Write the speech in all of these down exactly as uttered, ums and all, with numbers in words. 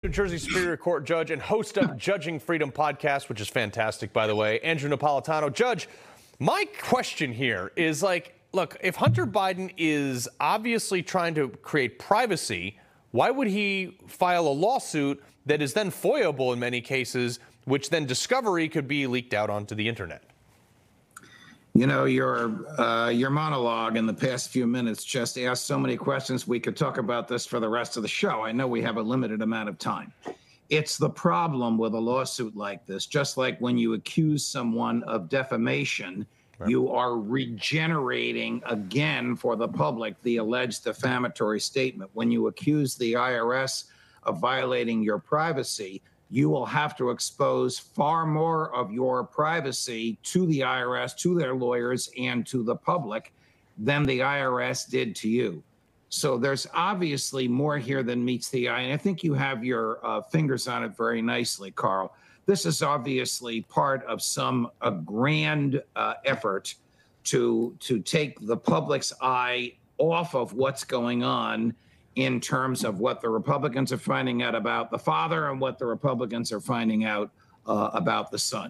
New Jersey Superior Court judge and host of Judging Freedom podcast, which is fantastic, by the way, Andrew Napolitano. Judge, my question here is like, look, if Hunter Biden is obviously trying to create privacy, why would he file a lawsuit that is then foiable in many cases, which then discovery could be leaked out onto the internet? You know, your uh, your monologue in the past few minutes just asked so many questions. We could talk about this for the rest of the show. I know we have a limited amount of time. It's the problem with a lawsuit like this. Just like when you accuse someone of defamation, right, you are regenerating again for the public the alleged defamatory statement. When you accuse the I R S of violating your privacy, you will have to expose far more of your privacy to the I R S, to their lawyers, and to the public than the I R S did to you. So there's obviously more here than meets the eye. And I think you have your uh, fingers on it very nicely, Carl. This is obviously part of some a grand uh, effort to, to take the public's eye off of what's going on in terms of what the Republicans are finding out about the father and what the Republicans are finding out uh, about the son.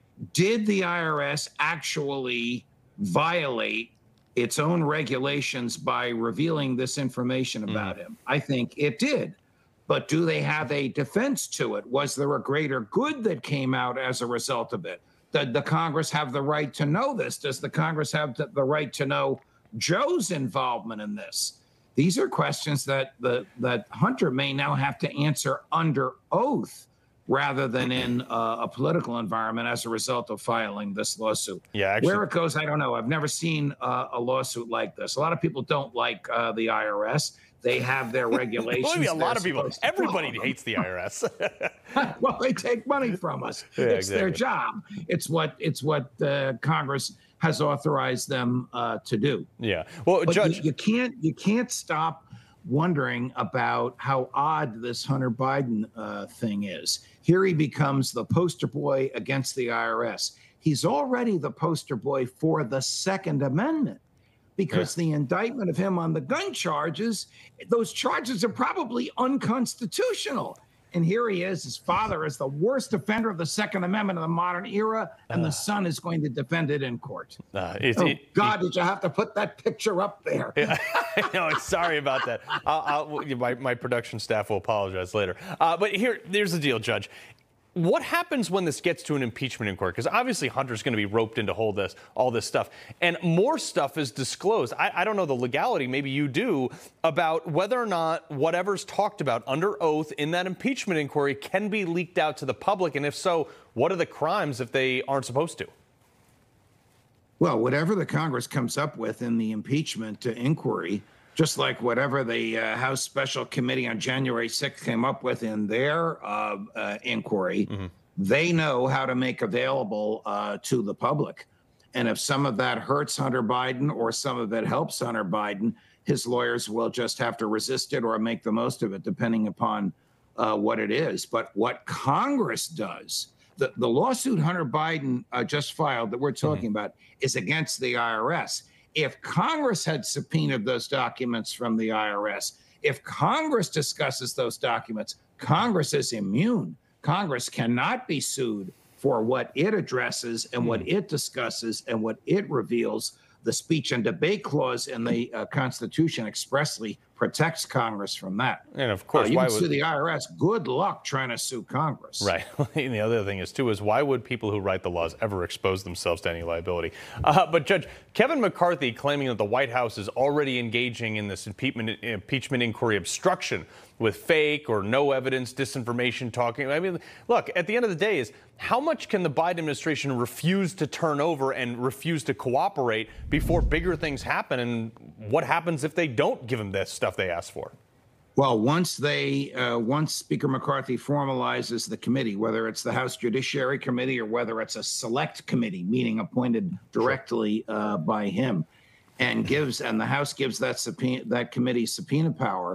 Did the I R S actually violate its own regulations by revealing this information about mm. him? I think it did. But do they have a defense to it? Was there a greater good that came out as a result of it? Did the Congress have the right to know this? Does the Congress have the right to know Joe's involvement in this? These are questions that the that Hunter may now have to answer under oath rather than in uh, a political environment as a result of filing this lawsuit. Yeah, actually, where it goes, I don't know. I've never seen uh, a lawsuit like this. A lot of people don't like uh, the I R S. They have their regulations. Believe me, a lot of people, everybody hates the I R S. Well, they take money from us. Yeah, it's exactly. their job. It's what it's what uh, Congress has authorized them uh, to do. Yeah. Well, but Judge, you, you can't you can't stop wondering about how odd this Hunter Biden uh, thing is. Here he becomes the poster boy against the I R S. He's already the poster boy for the Second Amendment, because yeah. the indictment of him on the gun charges, those charges are probably unconstitutional. And here he is, his father is the worst offender of the Second Amendment of the modern era, and uh, the son is going to defend it in court. Uh, it's, oh, it, God, it, did you have to put that picture up there? Yeah, no, sorry about that. I'll, I'll, my, my production staff will apologize later. Uh, but here, here's the deal, Judge. What happens when this gets to an impeachment inquiry? Because obviously Hunter's going to be roped into all this, all this stuff. And more stuff is disclosed. I, I don't know the legality, maybe you do, about whether or not whatever's talked about under oath in that impeachment inquiry can be leaked out to the public. And if so, what are the crimes if they aren't supposed to? Well, whatever the Congress comes up with in the impeachment uh, inquiry, just like whatever the uh, House Special Committee on January sixth came up with in their uh, uh, inquiry, mm-hmm. they know how to make available uh, to the public. And if some of that hurts Hunter Biden or some of it helps Hunter Biden, his lawyers will just have to resist it or make the most of it, depending upon uh, what it is. But what Congress does, the, the lawsuit Hunter Biden uh, just filed that we're talking mm-hmm. about is against the I R S. If Congress had subpoenaed those documents from the I R S, if Congress discusses those documents, Congress is immune. Congress cannot be sued for what it addresses and what it discusses and what it reveals. The speech and debate clause in the uh, Constitution expressly protects Congress from that. And of course, uh, you why can would sue the I R S. Good luck trying to sue Congress. Right. And the other thing is, too, is why would people who write the laws ever expose themselves to any liability? Uh, but, Judge, Kevin McCarthy claiming that the White House is already engaging in this impeachment, impeachment inquiry obstruction with fake or no evidence, disinformation talking. I mean, look, at the end of the day is how much can the Biden administration refuse to turn over and refuse to cooperate before bigger things happen? And what happens if they don't give them this stuff they asked for? Well, once they, uh, once Speaker McCarthy formalizes the committee, whether it's the House Judiciary Committee or whether it's a select committee, meaning appointed directly uh, by him, and gives, and the House gives that subpoena, that committee subpoena power,